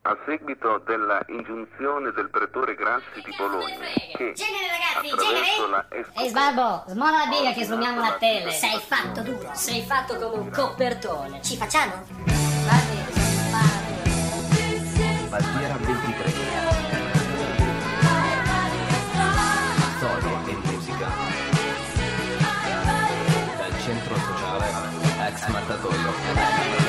A seguito della ingiunzione del pretore Grassi di Bologna, che attraverso la Ehi Sbalbo, smola la biga che sfumiamo la tele. Sei fatto duro. Sei fatto come un coppertone. Ci facciamo? Guardi, Valtiera 23. Storia e musica. Dal centro sociale ex mattatoio.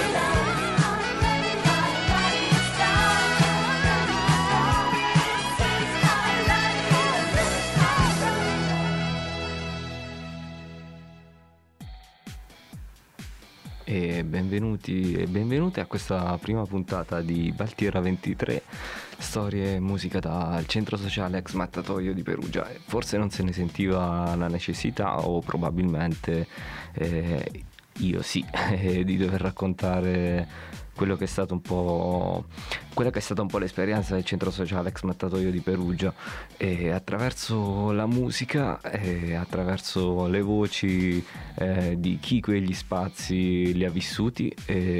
E benvenuti e benvenute a questa prima puntata di Valtiera 23, storie e musica dal centro sociale ex mattatoio di Perugia. Forse non se ne sentiva la necessità, o probabilmente io sì, di dover raccontare quello che è stato un po' l'esperienza del centro sociale ex mattatoio di Perugia, e attraverso la musica e attraverso le voci di chi quegli spazi li ha vissuti,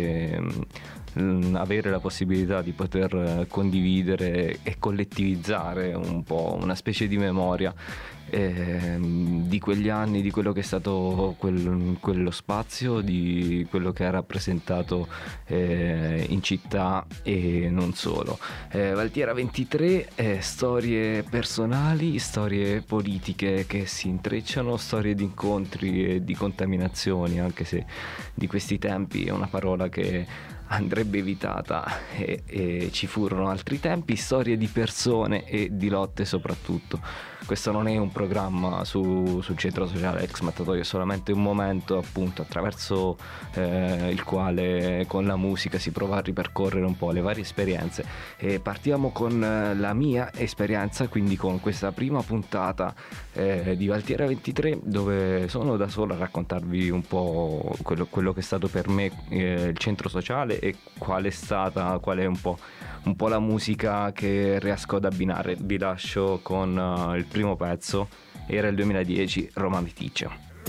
avere la possibilità di poter condividere e collettivizzare un po' una specie di memoria di quegli anni, di quello che è stato quello spazio, di quello che ha rappresentato in città e non solo. Valtiera 23, storie personali, storie politiche che si intrecciano, storie di incontri e di contaminazioni, anche se di questi tempi è una parola che andrebbe evitata, e ci furono altri tempi, storie di persone e di lotte soprattutto. Questo non è un programma sul centro sociale ex mattatoio, è solamente un momento, appunto, attraverso il quale con la musica si prova a ripercorrere un po' le varie esperienze. E partiamo con la mia esperienza, quindi con questa prima puntata di Valtiera 23, dove sono da solo a raccontarvi un po' quello che è stato per me il centro sociale e qual è un po' la musica che riesco ad abbinare. Vi lascio con il primo pezzo, era il 2010, Roma Meticcia.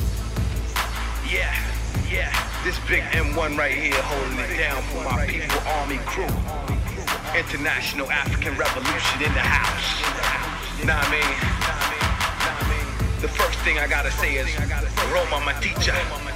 Yeah, this big M1 right here holding it down for my people, army crew. International African Revolution in the house. Know what I mean? The first thing I gotta say is Roma Meticcia.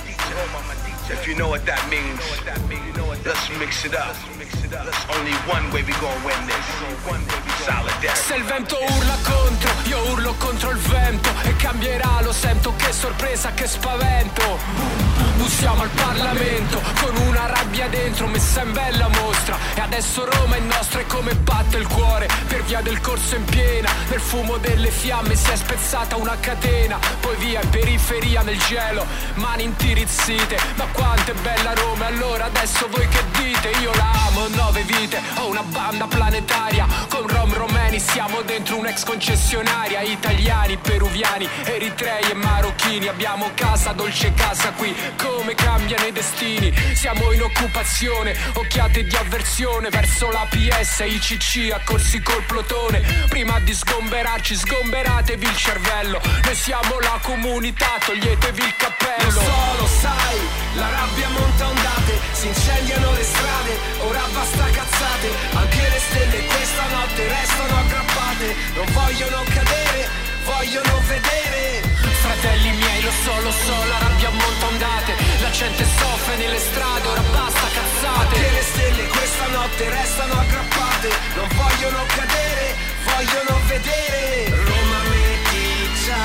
If you know what that means, let's mix it up. There's only one way we gonna win this. Solidarity. Se il vento urla contro, io urlo contro il vento. E cambierà, lo sento, che sorpresa, che spavento. Bussiamo al Parlamento con una rabbia dentro messa in bella mostra. E adesso Roma è nostra, e come batte il cuore per via del corso in piena. Nel fumo delle fiamme si è spezzata una catena. Poi via in periferia nel gelo, mani intirizzite. Ma quanto è bella Roma, allora adesso voi che dite? Io la amo, 9 vite, ho una banda planetaria. Con Rom Romeni siamo dentro un'ex concessionaria. Italiani, peruviani, eritrei e marocchini. Abbiamo casa, dolce casa qui, come cambiano i destini. Siamo in occupazione, occhiate di avversione verso la PS, ICC, accorsi col plotone. Prima di sgomberarci, sgomberatevi il cervello. Noi siamo la comunità, toglietevi il cappello. Lo sai, la rabbia monta ondate, si incendiano le strade, ora basta cazzate. Anche le stelle questa notte restano aggrappate. Non vogliono cadere, vogliono vedere. Fratelli miei, lo so, la rabbia monta ondate. La gente soffre nelle strade, ora basta cazzate. Anche le stelle questa notte restano aggrappate. Non vogliono cadere, vogliono vedere. Roma Meticcia,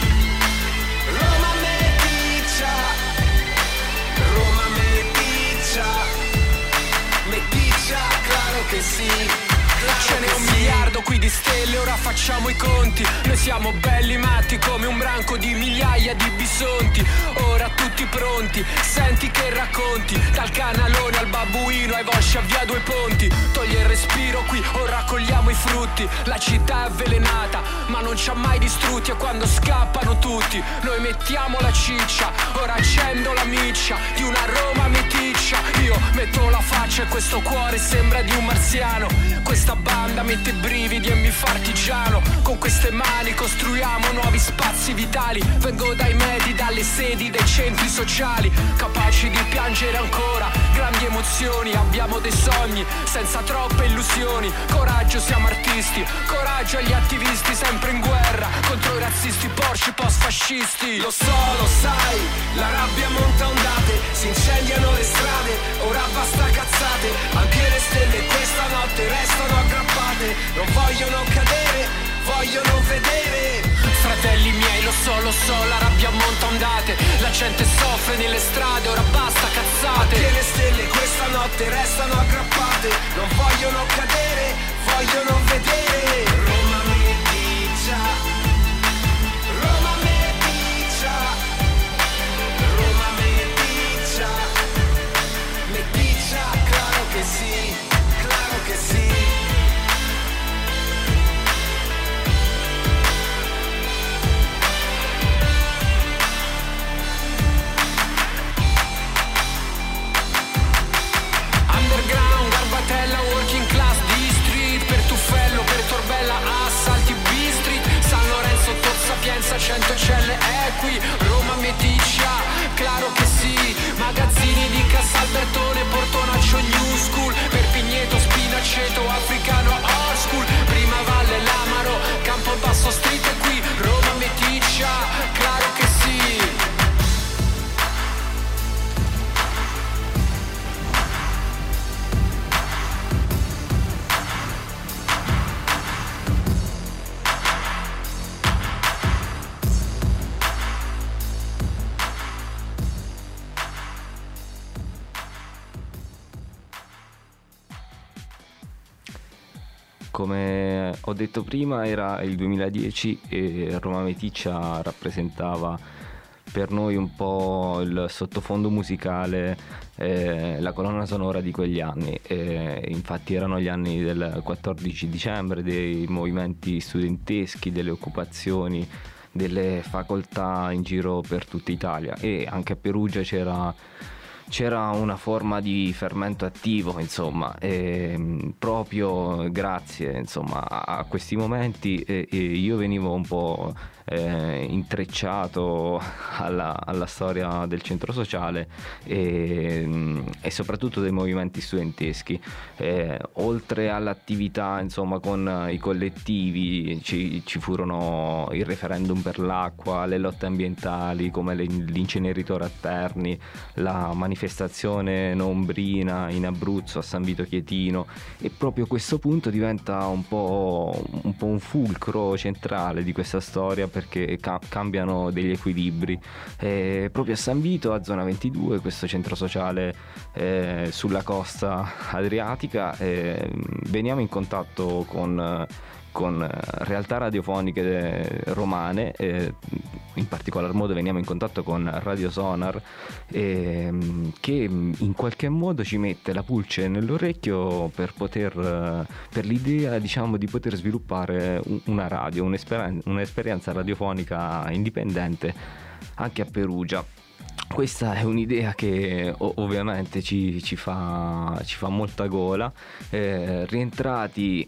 Roma Meticcia, Roma Meticcia, Meticcia, claro che sì. Ce n'è 1 miliardo qui di stelle, ora facciamo i conti. Noi siamo belli matti come un branco di migliaia di bisonti. Ora tutti pronti, senti che racconti. Dal canalone al babbuino, ai Vosci a via Due Ponti. Toglie il respiro qui, ora raccogliamo i frutti. La città è avvelenata, ma non ci ha mai distrutti. E quando scappano tutti, noi mettiamo la ciccia. Ora accendo la miccia di una Roma meticcia. Io metto la faccia e questo cuore sembra di un marziano. Questa banda mette brividi e mi fa artigiano. Con queste mani costruiamo nuovi spazi vitali. Vengo dai medi, dalle sedi, dai centri sociali, capaci di piangere ancora grandi emozioni. Abbiamo dei sogni senza troppe illusioni. Coraggio, siamo artisti, coraggio agli attivisti sempre in guerra contro i razzisti, porci post-fascisti. Lo so, lo sai, la rabbia monta ondate, si incendiano le strade, ora basta cazzate. Anche le stelle questa notte restano aggrappate. Non vogliono cadere, vogliono vedere. Fratelli miei, lo so, la rabbia monta ondate. La gente soffre nelle strade, ora basta cazzate. Anche le stelle questa notte restano aggrappate. Non vogliono cadere, vogliono vedere. Roma mi dice, Roma mi dice, Roma mi dice, claro che sì, claro che sì. Underground, Garbatella, working class, D-Street, per Tuffello, per Torbella, assalti B-Street, San Lorenzo, Tor Sapienza, 100 celle è qui, Roma Meticcia, claro che sì, magazzini di Casalbertone, Portonaccio, New School, Perpigneto, Spinaceto, Africano, Old School, Prima Valle, Lamaro, Campobasso Street è qui, Roma Meticcia, claro che sì. Come ho detto prima, era il 2010 e Roma Meticcia rappresentava per noi un po' il sottofondo musicale, la colonna sonora di quegli anni. Infatti erano gli anni del 14 dicembre, dei movimenti studenteschi, delle occupazioni, delle facoltà in giro per tutta Italia, e anche a Perugia c'era una forma di fermento attivo, insomma, proprio grazie, insomma, a questi momenti io venivo un po' intrecciato alla storia del centro sociale e soprattutto dei movimenti studenteschi. Oltre all'attività, insomma, con i collettivi ci furono il referendum per l'acqua, le lotte ambientali come l'inceneritore a Terni, la manifestazione nombrina in Abruzzo a San Vito Chietino, e proprio questo punto diventa un po' un fulcro centrale di questa storia, perché cambiano degli equilibri. Proprio a San Vito, a Zona 22, questo centro sociale sulla costa adriatica, veniamo in contatto con realtà radiofoniche romane, in particolar modo veniamo in contatto con Radio Sonar, che in qualche modo ci mette la pulce nell'orecchio per l'idea, diciamo, di poter sviluppare una radio, un'esperienza radiofonica indipendente anche a Perugia. Questa è un'idea che ovviamente ci fa molta gola. Rientrati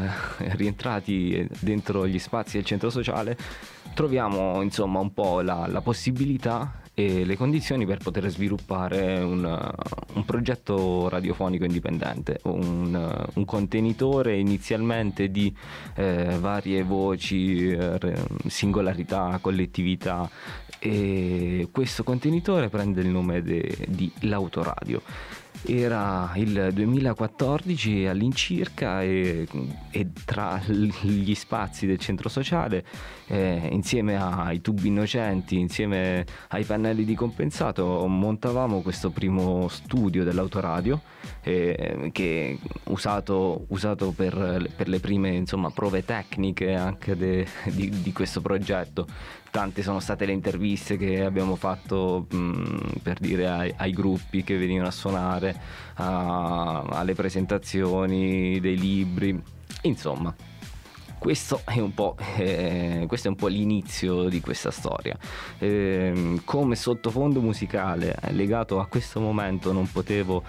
dentro gli spazi del centro sociale, troviamo, insomma, un po' la possibilità e le condizioni per poter sviluppare un progetto radiofonico indipendente, un contenitore inizialmente di varie voci, singolarità, collettività, e questo contenitore prende il nome di L'Autoradio. Era il 2014 all'incirca, e tra gli spazi del centro sociale, insieme ai tubi innocenti, insieme ai pannelli di compensato, montavamo questo primo studio dell'Autoradio, che usato per le prime, insomma, prove tecniche anche di questo progetto. Tante sono state le interviste che abbiamo fatto, per dire, ai gruppi che venivano a suonare, alle presentazioni dei libri, insomma. questo è un po' l'inizio di questa storia. Come sottofondo musicale legato a questo momento non potevo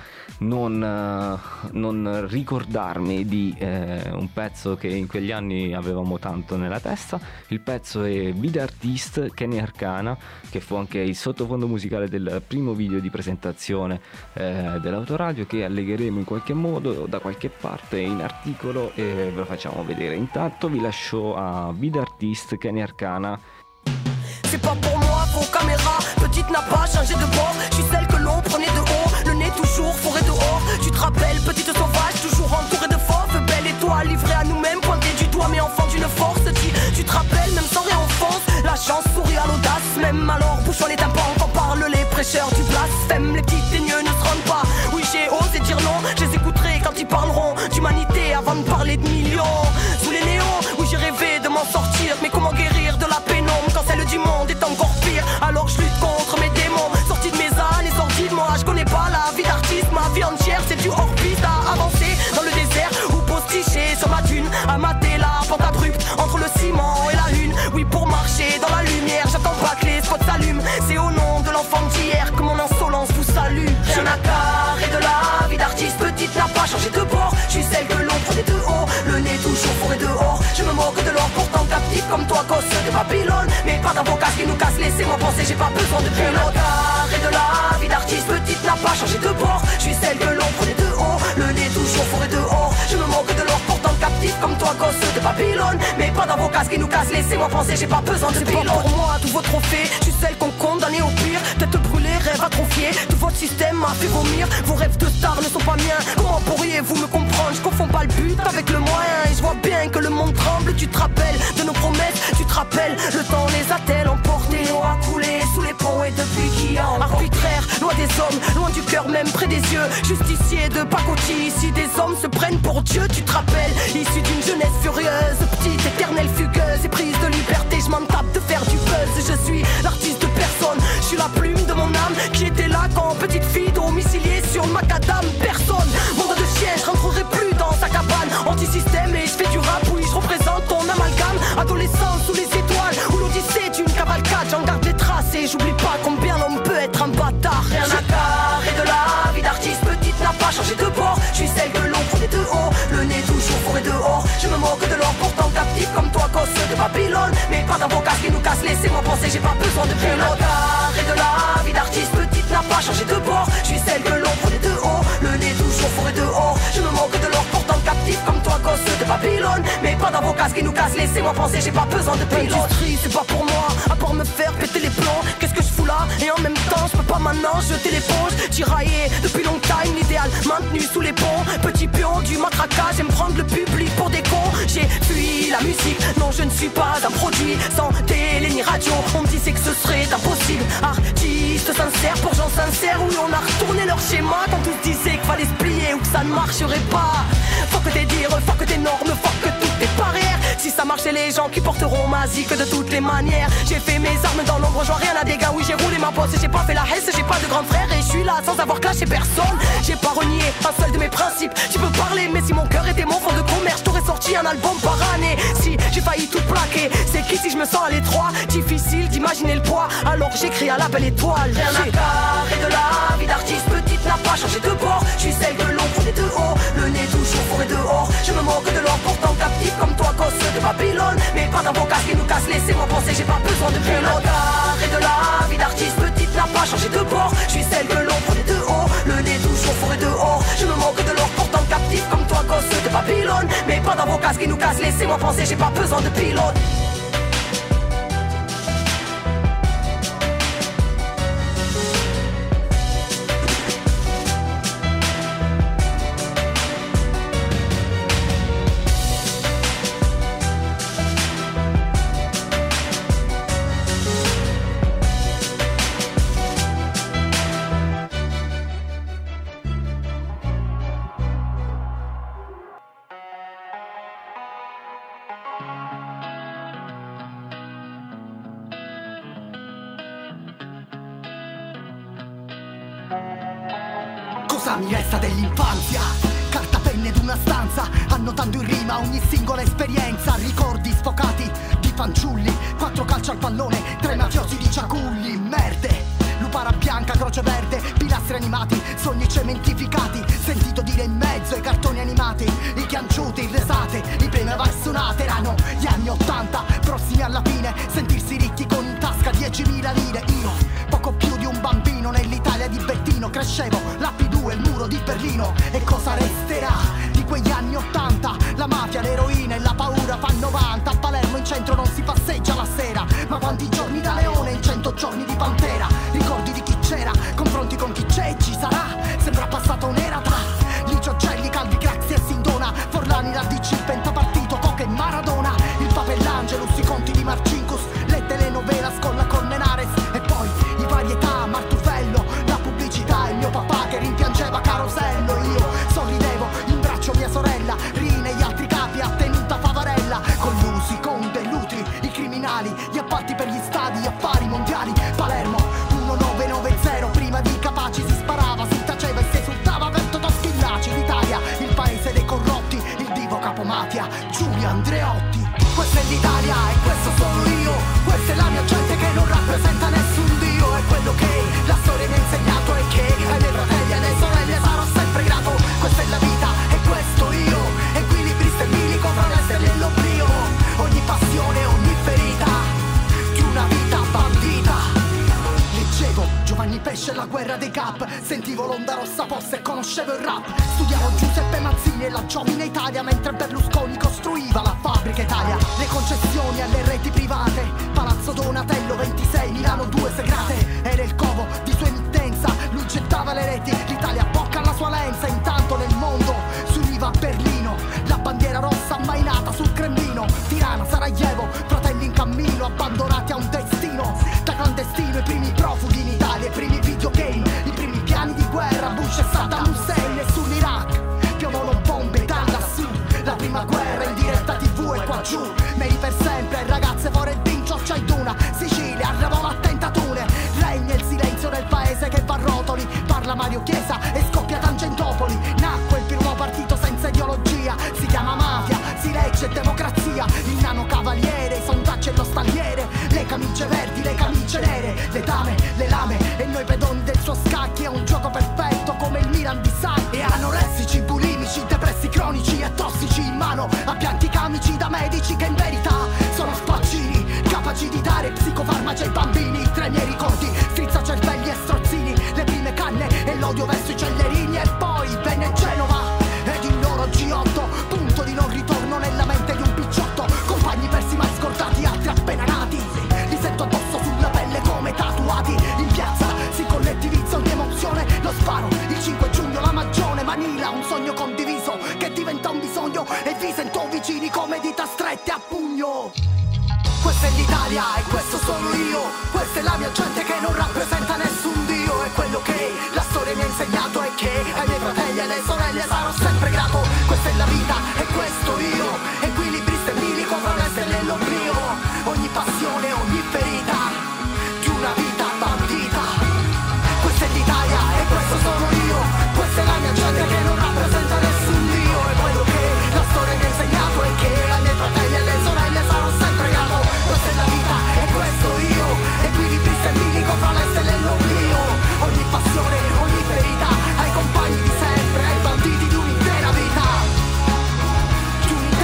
non ricordarmi di un pezzo che in quegli anni avevamo tanto nella testa. Il pezzo è Be The Artist, Kenny Arcana, che fu anche il sottofondo musicale del primo video di presentazione dell'autoradio, che allegheremo in qualche modo da qualche parte in articolo e ve lo facciamo vedere. Intanto vi lascio a Be The Artist, Kenny Arcana. C'est pas pour moi, vos caméras, petite n'a pas changé de bord. Je suis celle que l'on prenait de haut, le nez toujours fourré dehors. Tu te rappelles, petite sauvage, toujours entourée de fauves. Belle étoile, livrée à nous-mêmes, pointée du doigt, mais enfant d'une force. Tu te rappelles, même sans réenfance, la chance sourit à l'audace. Même alors, bouchons les tympans quand parlent les prêcheurs du blasphème. Les petits teigneux ne se rendent pas. Oui, j'ai osé dire non, je les écouterai quand ils parleront d'humanité avant de parler de millions. Sous les néons, oui, j'ai rêvé de m'en sortir, mais comment guérir de la pénombre quand celle du monde est encore pire? Alors je lutte contre mes démons, sorti de mes années, sorti de moi. Je connais pas la vie d'artiste, ma vie entière c'est du hors-piste. À avancer dans le désert ou posticher sur ma dune, à mater la pente abrupte entre le ciment et la lune. Oui, pour marcher dans la lumière, j'attends pas que les spots s'allument. C'est au nom de l'enfant d'hier que mon insolence vous salue. Rien à carrer de la vie d'artiste, petite n'a pas changé de bord. Je suis celle que l'on prenait de haut, le nez toujours fourré dehors. Je me moque de l'or pourtant captif comme toi, gosse de Babylone. Mais pas dans vos casques qui nous cassent, laissez-moi penser, j'ai pas besoin de pilote. Carré de la vie d'artiste, petite n'a pas changé de bord. Je suis celle que l'on prenait de haut, le nez toujours fourré dehors. Je me moque de l'or pourtant captif comme toi, gosse de Babylone. Mais pas dans vos casques qui nous cassent, laissez-moi penser, j'ai pas besoin de pilote. Pour moi, tous vos trophées, je suis celle qu'on condamnait au pire. Tête brûlée, rêve atrophié, tout votre système m'a fait vomir. Vos rêves de star ne sont pas miens, comment pourriez-vous me comprendre? Je confonds pas le but avec le moyen, et je vois bien que le monde tremble. Tu te rappelles de nos promesses, tu te rappelles, le temps les a-t-elle emportés? L'eau a coulé sous les ponts et depuis qui a encore arbitraire, loin des hommes, loin du cœur, même près des yeux. Justicier de pacotille, ici des hommes se prennent pour Dieu. Tu te rappelles, issu d'une jeunesse furieuse, petite, éternelle, fugueuse, éprise de liberté, je m'en tape de faire du buzz. Je suis l'artiste de personne, je suis la plume de mon âme qui était là quand petite fille domiciliée sur le macadam. Personne, monde de chien, je rentrerai plus dans sa cabane. Anti-système et je fais du rap, oui je représente ton amalgame. Adolescent sous les étoiles, où l'odyssée d'une cavalcade. J'en garde les traces et j'oublie pas combien l'homme peut être un bâtard. Rien à carrer de la vie d'artiste, petite n'a pas changé de bord. Je suis celle que l'on prenait de haut, le nez toujours fourré dehors. Je me moque de l'or pourtant captif comme toi, gosse de Babylone. Mais pas dans vos casques qui nous cassent, laissez-moi penser, j'ai pas besoin de pilote. Carré de la vie d'artiste, petite n'a pas changé de bord. Je suis celle que l'on prenait de haut, le nez toujours fourré dehors. Je me moque de l'or pourtant captif comme toi, gosse de Babylone. Mais pas dans vos casques qui nous cassent, laissez-moi penser, j'ai pas besoin de pilote. L'industrie c'est pas pour moi, à part me faire péter les plombs. Qu'est-ce que je fous là? Et en même temps je peux pas maintenant jeter l'éponge. Tiraillé depuis long time, l'idéal maintenu sous les ponts. Petit pion du matraquage, j'aime prendre le public pour des cons. J'ai fui la musique, non je ne suis pas un produit sans télé ni radio. On me disait que ce serait impossible. Artiste sincère pour gens sincères, où on a retourné leur schéma quand tous disaient qu'il fallait se plier ou que ça ne marcherait pas. Faut que tes dires, faut que tes normes, faut que toutes tes barrières. Si ça marchait, les gens qui porteront ma zik de toutes les manières. J'ai fait mes armes dans l'ombre, je vois rien à dégâts. Oui j'ai roulé ma bosse, j'ai pas fait la hesse, j'ai pas de grand frère. Et je suis là sans avoir clashé personne. J'ai pas renié un seul de mes principes. Tu peux parler mais si mon cœur était mon fond de commerce, t'aurais sorti un album par année. Si j'ai failli tout plaquer, c'est qu'ici je me sens à l'étroit. Difficile d'imaginer le poids, alors j'écris à la belle étoile. Rien à carrer de la vie d'artiste, petite n'a pas changé de bord. Je suis celle que l'on prenait de haut, le nez toujours fourré dehors. Je me moque de l'or pourtant captif comme toi, gosse de Babylone. Mais pas dans vos casques qui nous cassent, laissez-moi penser, j'ai pas besoin de pilote. Carré de la vie d'artiste, petite n'a pas changé de bord. Je suis celle que l'on prenait de haut, le nez toujours fourré dehors. Je me moque de l'or pourtant captif comme toi, gosse de Babylone. Mais pas dans vos casques qui nous cassent, laissez-moi penser, j'ai pas besoin de pilote. Cosa mi resta dell'infanzia? Carta, penna ed una stanza, annotando in rima ogni singola esperienza. Ricordi sfocati di fanciulli, 4 calci al pallone, 3 mafiosi di ciaculli. Merde, lupara bianca, croce verde, pilastri animati, sogni cementificati. Sentito dire in mezzo ai cartoni animati, i chianciuti, il resate, i premi avassunate. Erano gli anni 80, prossimi alla fine, sentirsi ricchi con in tasca 10.000 lire. Io, poco più di un bambino nell'Italia di Bettino, crescevo, la P2, il muro di Berlino. E cosa resterà di quegli anni 80? La mafia, l'eroina e la paura fan 90. A Palermo in centro non si passeggia la sera, ma quanti giorni da leone in 100 giorni di pantera. Ricordi di chi c'era, confronti con chi c'è e ci sarà. Sembra passata un'era tra Licio Gelli, Calvi, Craxi e Sindona, Forlani, la DC, il pentapartito, Coca e Maradona. Il Papa e l'Angelus, i conti di Marcinkus, le telenovelas con la Colmenares. E poi i varietà, Martufello, la pubblicità e mio papà che rimpiangeva Carosello. Io sorridevo, in braccio mia sorella, Rina e gli altri capi a tenuta Favarella. Collusi con De Lutri, i criminali, gli appalti per gli stadi, gli affari mondiali. Palermo 1990, prima di Capaci si sparava, si taceva e si esultava per Totò Schillaci. L'Italia, il paese dei corrotti, il divo capomafia, Giulio Andreotti. Questa è l'Italia e questo sono io, questa è la mia gente che non rappresenta nessun dio. È quello che la storia mi ha insegnato e che ai miei fratelli e alle sorelle sarò sempre grato. Questa è la vita e questo io, equilibristi e bilico fra le stelle e l'oblio. Ogni passione, ogni ferita di una vita bandita. Leggevo Giovanni Pesce e la guerra dei Cap, sentivo l'onda rossa posta e conoscevo il rap. Studiavo Giuseppe Mazzini e la giovine Italia, mentre Berlusconi costruiva la fabbrica Italia. Le concessioni alle reti private, Palazzo Donatello 26, Milano 2 Segrate. Era il covo di sua emittenza, lui gettava le reti, l'Italia bocca alla sua lenza. Intanto nel mondo si univa a Berlino, la bandiera rossa ammainata sul Cremlino. Tirana, Sarajevo, fratelli in cammino, abbandonati a un destino. Da clandestino i primi profughi in Italia, i primi videogame, i primi piani di guerra, Bush e Saddam Hussein. E sull'Iraq piovono bombe da lassù, la prima guerra in diretta TV e qua giù. Meri per sempre, ragazze fuori il vincio, c'hai d'una Sicilia, arrivò l'attentatune. Regna il silenzio del paese che va a rotoli, parla Mario Chiesa e scoppia Tangentopoli. Nacque il primo partito senza ideologia, si chiama mafia, si legge democrazia. Il nano cavaliere, i sondaggi e lo stalliere, le camicie verdi, le camicie nere, le dame, le lame e noi pedoni del suo scacchi. È un gioco perfetto come il Milan di Sacchi. E anoressici, bulimici, depressi cronici e tossici in mano a pianti camici da medici che in verità sono spaccini, capaci di dare psicofarmaci ai bambini. Tra i miei ricordi, strizzacervelli e strozzini, le prime canne e l'odio verso i cellerini. E poi venne Genova ed il loro G8, punto di non ritorno nella mente di un picciotto. Compagni persi mai scordati, altri appena nati, li sento addosso sulla pelle come tatuati. In piazza si collettivizza ogni emozione, lo sparo, il 5 giugno la Magione, Manila, un sogno condiviso che diventa un bisogno. E vi sento vicini come dita strette a pugno. Questa è l'Italia e questo sono io, questa è la mia gente che non rappresenta nessun dio. È quello che la storia mi ha insegnato e che ai miei fratelli e alle sorelle sarò sempre grato. Questa è la vita e questo io, equilibrista e bilico fra le stelle e l'oblio. Ogni passione, ogni ferita di una vita bandita. Questa è l'Italia e questo sono io, questa è la mia gente che non rappresenta nessun dio. È quello che la storia mi ha insegnato e che ai miei fratelli e alle sorelle sarò sempre grato. Questa è la vita e questo io, equilibrista e bilico fra le stelle e l'oblio. Ogni passione, ogni ferita ai compagni di sempre, ai banditi di un'intera vita. Di un'intera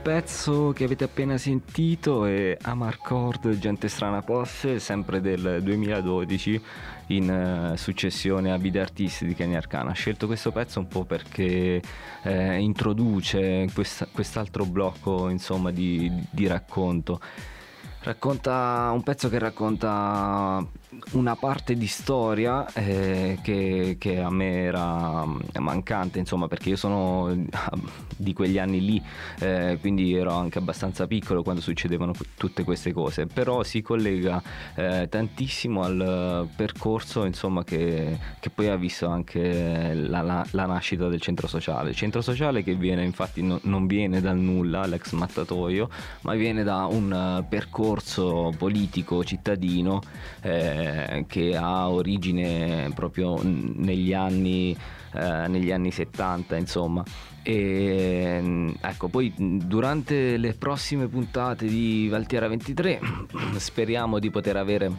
pezzo che avete appena sentito è Amarcord, Gente Strana Posse, sempre del 2012, in successione a Vide Artisti di Kenny Arcana. Ho scelto questo pezzo un po' perché introduce quest'altro blocco, insomma, di racconto. Racconta un pezzo che racconta una parte di storia che a me era mancante, insomma, perché io sono di quegli anni lì, quindi ero anche abbastanza piccolo quando succedevano tutte queste cose, però si collega tantissimo al percorso, insomma, che poi ha visto anche la nascita del centro sociale. Il centro sociale che viene, infatti, non viene dal nulla, l'ex mattatoio, ma viene da un percorso politico cittadino che ha origine proprio negli anni 70, insomma. E ecco, poi durante le prossime puntate di Valtiera 23 speriamo di poter avere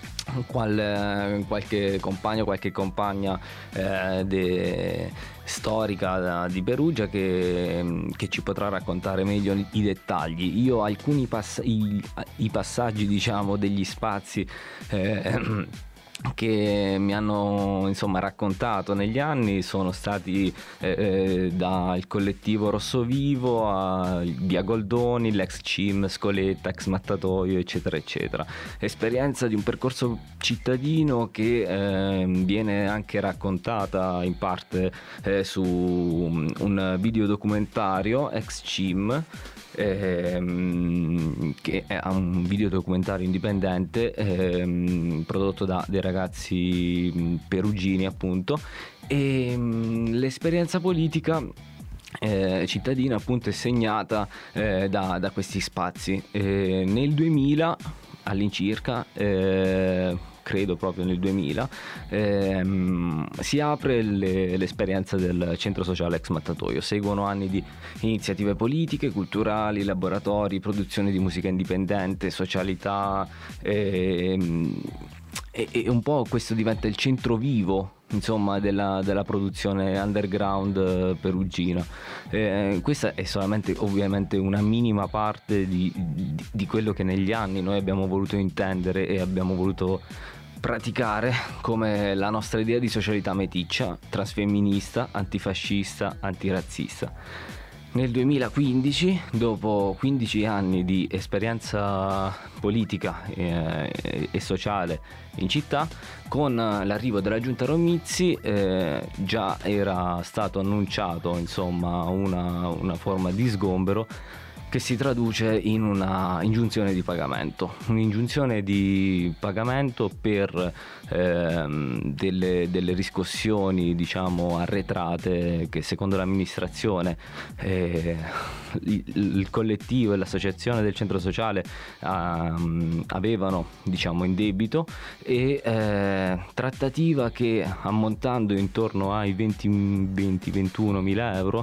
qualche compagno, qualche compagna storica di Perugia che ci potrà raccontare meglio i dettagli. Io alcuni i passaggi, diciamo, degli spazi che mi hanno, insomma, raccontato negli anni sono stati dal collettivo Rosso Vivo a Via Goldoni, l'ex CIM, Scoletta, ex Mattatoio, eccetera eccetera. Esperienza di un percorso cittadino che viene anche raccontata in parte su un videodocumentario, ex CIM, che è un videodocumentario indipendente prodotto da dei ragazzi perugini, appunto, e l'esperienza politica cittadina, appunto, è segnata da questi spazi. Nel 2000 all'incirca, credo proprio nel 2000, si apre l'esperienza del centro sociale ex Mattatoio. Seguono anni di iniziative politiche, culturali, laboratori, produzione di musica indipendente, socialità, e un po' questo diventa il centro vivo, insomma, della produzione underground perugina. Questa è solamente, ovviamente, una minima parte di quello che negli anni noi abbiamo voluto intendere e abbiamo voluto praticare come la nostra idea di socialità meticcia, transfemminista, antifascista, antirazzista. Nel 2015, dopo 15 anni di esperienza politica e sociale in città, con l'arrivo della giunta Romizzi già era stato annunciato, insomma, una forma di sgombero che si traduce in una ingiunzione di pagamento. Un'ingiunzione di pagamento per delle riscossioni, diciamo, arretrate che, secondo l'amministrazione, il collettivo e l'associazione del centro sociale avevano, diciamo, in debito, e trattativa che, ammontando intorno ai 20-21 mila euro,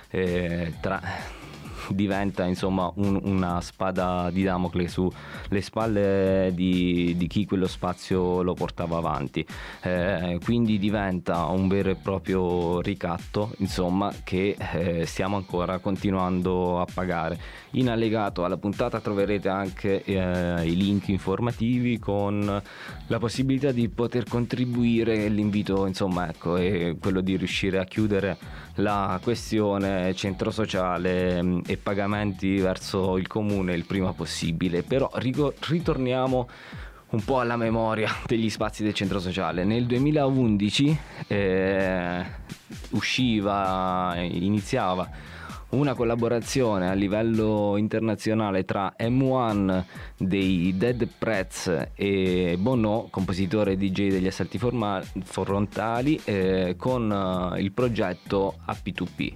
diventa, insomma, una spada di Damocle sulle spalle di chi quello spazio lo portava avanti, quindi diventa un vero e proprio ricatto, insomma, che stiamo ancora continuando a pagare. In allegato alla puntata troverete anche i link informativi con la possibilità di poter contribuire. L'invito, insomma, ecco, è quello di riuscire a chiudere la questione centro sociale e pagamenti verso il comune il prima possibile. Però ritorniamo un po' alla memoria degli spazi del centro sociale. Nel 2011 iniziava una collaborazione a livello internazionale tra M1 dei Dead Prez e Bono, compositore e DJ degli Assalti Frontali, con il progetto AP2P.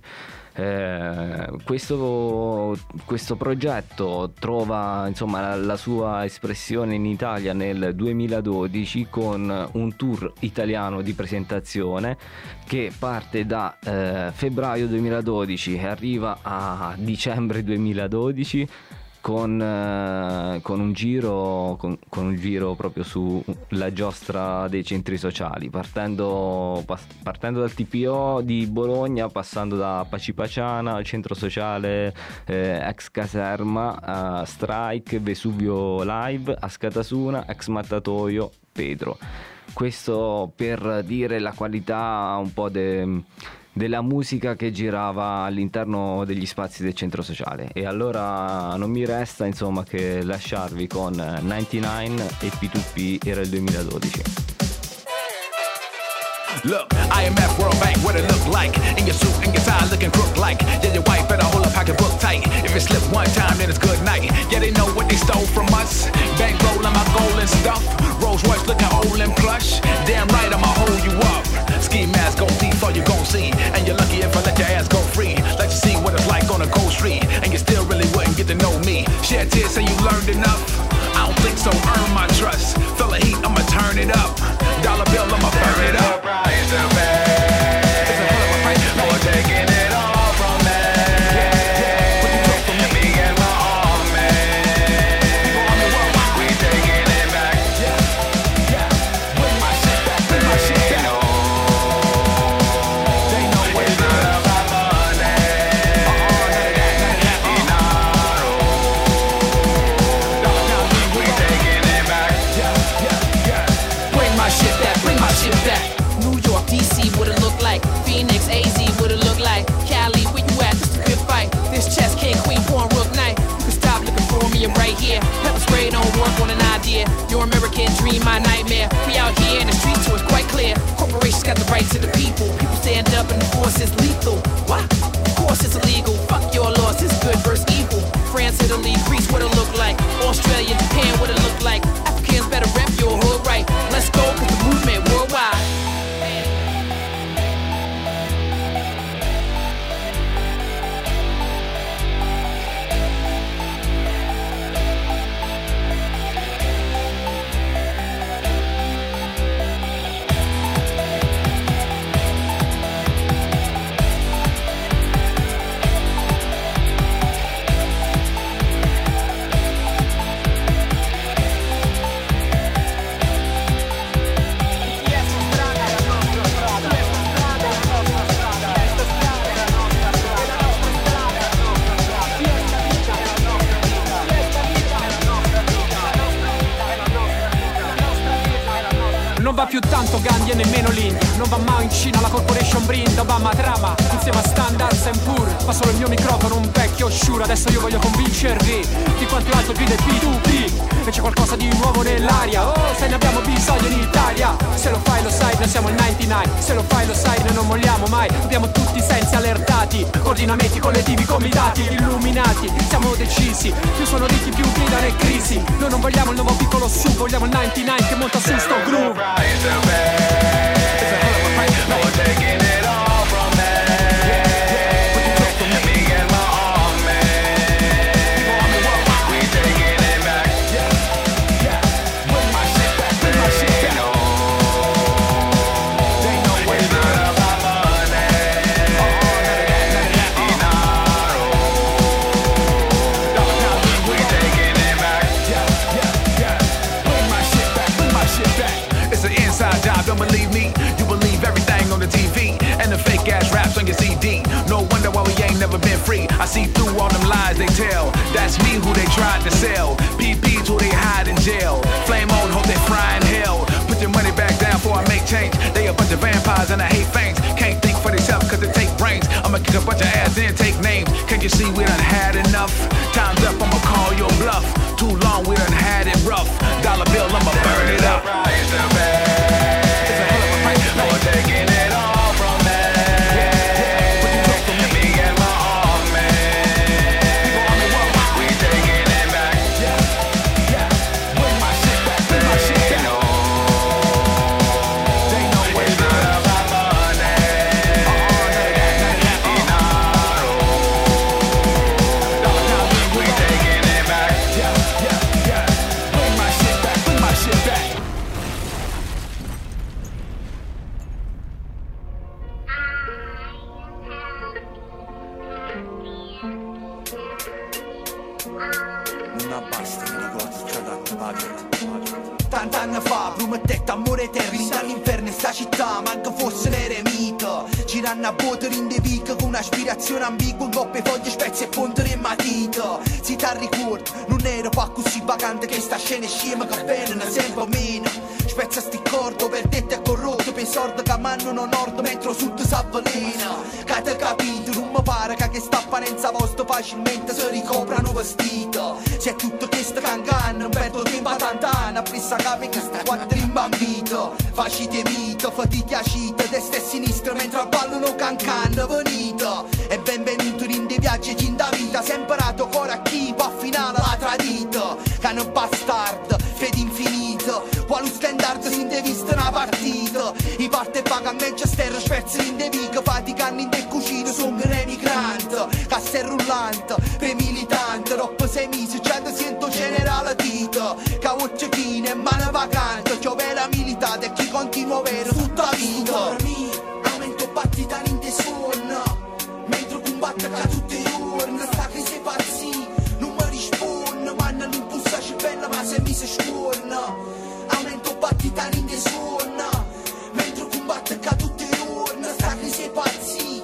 Questo progetto trova, insomma, la sua espressione in Italia nel 2012 con un tour italiano di presentazione che parte da febbraio 2012 e arriva a dicembre 2012, con un giro proprio sulla giostra dei centri sociali, partendo dal TPO di Bologna, passando da Pacipaciana al centro sociale ex Caserma, Strike, Vesuvio Live, Ascatasuna, ex Mattatoio, Pedro. Questo per dire la qualità un po' della musica che girava all'interno degli spazi del centro sociale. E allora non mi resta insomma che lasciarvi con 99 e P2P, era il 2012. Look, IMF World Bank, what it look like? In your suit and your tie, looking crook like. Yeah, your wife better hold her pocketbook tight. If it slip one time, then it's good night. Yeah, they know what they stole from us. Bankroll on my gold and stuff. Rolls Royce looking old and plush. Damn right, I'ma hold you up. Ski mask, gold thief, all you gon' see. And you're lucky if I let your ass go free. Let you see what it's like on a cold street. And you still really wouldn't get to know me. Shed tears, say you learned enough. I don't think so, earn my trust. Feel the heat, I'ma turn it up. Dollar bill, I'ma burn it up. It's a hell of a price, no taking it all from me. And me and my army, we taking it back. Bring my shit back, bring my shit back. They know what it's not about money. We taking it back. Bring my shit back, bring my shit back. New York, DC, what it look like? Phoenix, AZ, what it look like? Cali, where you at? This a good fight. This chess king, queen, porn, rook night. You can stop looking for me, I'm right here. Pepper spray don't work on an idea. Your American dream, my nightmare. We out here in the streets, so it's quite clear. Corporations got the right to the people. People stand up and the force is lethal. What? Of course it's illegal. Fuck your laws, it's good versus evil. France, Italy, Greece, what it look like? Australia, Japan, what it look like? Africans better rep your hood right. Let's go, cause the movement worldwide. Non va più tanto Gandhi e nemmeno l'India. Non va mai in Cina, la corporation brinda. Obama trama insieme a Standards and Poor. Ma solo il mio microfono, un vecchio sciuro. Adesso io voglio convincervi di quanto è alto grida il P2P. E c'è qualcosa di nuovo nell'aria. Oh, se ne abbiamo bisogno in Italia. Se lo fai lo sai, noi siamo il 99. Se lo fai lo sai, noi non molliamo mai. Abbiamo tutti i sensi allertati. Coordinamenti collettivi comitati, illuminati. Siamo decisi, più sono ricchi più gridano e crisi. Noi non vogliamo il nuovo piccolo su, vogliamo il 99 che monta su sto groove. It's a hell of a price, no one taking it all from me. And me and my army, we taking it back. Bring my shit back, bring my shit back. They know what it's not about money. We taking it back. Bring my shit back, bring my shit back. It's an inside job, don't believe me. You believe everything on the TV and the fake ass raps on your CD. No wonder why we ain't never been free. I see through all them lies they tell. That's me who they tried to sell. PP's who they hide in jail. Flame on, hope they fry in hell. Put your money back down before I make change. They a bunch of vampires and I hate fangs. Can't think for themselves cause they take brains. I'ma kick a bunch of ass then take names. Can't you see we done had enough? Time's up, I'ma call your bluff. Too long, we done had it rough. Dollar bill, I'ma burn it up. It's a hell of a price, no one taking it all from me. And me and my army, we taking it back. Bring my shit back, bring my shit back. They know what it's not about money. We taking it back. Bring my shit back, bring my shit back. Tant'anni fa promettette amore eterno dall'inferno e sta città manca fosse l'eremita. Girando a botere in de picca con un'aspirazione ambigua, in coppe foglie, spezie e ponte e matita. Si ti ricordo, non ero qua così vacante che sta scena è scema che bene ne sempre meno. Spezza sti corto per dette e corrotto, per sordo che mandano nord mentre sud s'avvelena. Che te capito, non mi pare che sta apparenza vostra facilmente si ricoprano vestito. Se è tutto questo cancan, perdo tempo a tant'anni, a pressa capi che sta quattro imbambito. Facite mito, fatica acita, destra e sinistra mentre ballano cancan, venito. E benvenuto in dei viaggi in da vita, si è imparato ancora a chi va a finale la tradito. Cane bastard, fede infinito, quale standard si indevista una partita. I parte paga a Manchester, spezzi in de vica, faticano in de cucine, sono un emigrante. Casse rullante, per militante, roba 6 mesi, già ti sento generale dito. Cavoccia chine, mano vacante, piove la militare e chi continua a avere tutta la vita. Aumento battita in de suono, mentre combatte che tutti i giorni. Sta crisi pazzi, non mi risponde, manna l'impulsa c'è bella ma se mi si scuorna. Aumento battita in de suono, mentre combatte che tutti i giorni. Sta crisi pazzi,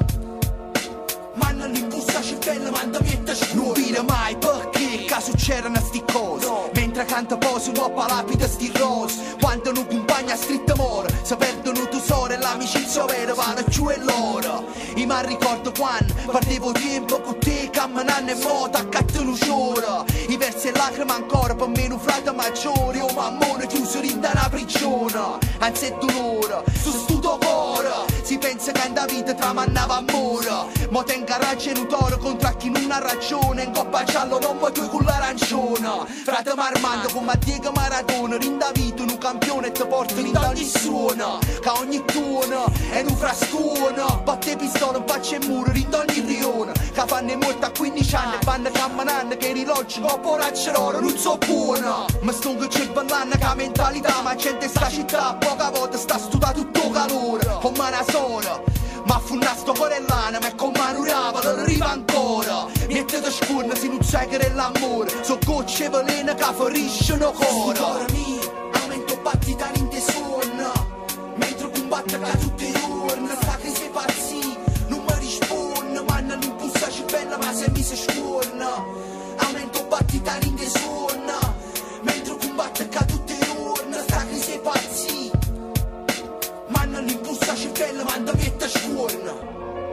manna l'impulsa c'è bella ma da mietta scuorna. Non vire mai perché che succedono sti cose, mentre canta posi un po' lapida sti rose. Quando non compagna a stritta amore, se perdono tesoro e l'amicizia vera vanno giù e loro. Io mi ricordo quando perdevo tempo con te, camminando in moto a cattenuciora. I versi e lacrime ancora per me un frate maggiore, o mammone chiuso in una prigione. Anzi è dolore, su sto cuore, si pensa che in da vita tramannava amore. Mo tengo ragione un toro contro chi non ha ragione, in coppa giallo non mi tue con l'arancione. Frate Marmando come a Diego Maradona, rinda vita un campione e ti porta in ogni suono. Che ogni tuono è un frastone, batte pistola, faccia e muro, rinda ogni rione. Che fanno morta a 15 anni, vanno camminando che i riloggi dopo racceroro non so buono. Ma sto che c'è ballando che mentalità, ma gente sta città poca volta sta studiando tutto calore. Come una sola, ma fu una sto corellana, ma con mano rava, arriva ancora. Mettete scurna se non sai che è l'amore, so gocce velene che feriscono cuore. Aumento battita in te suono, mentre combatte che tutti i giorni. Sta che sei pazzi, non mi risponde, manna l'impulsa c'è bella ma se mi si scuorna. Aumento battita in te suono, mentre combatte che tutti i giorni. Sta che sei pazzi, manna l'impulsa c'è bella ma da metta scuorna.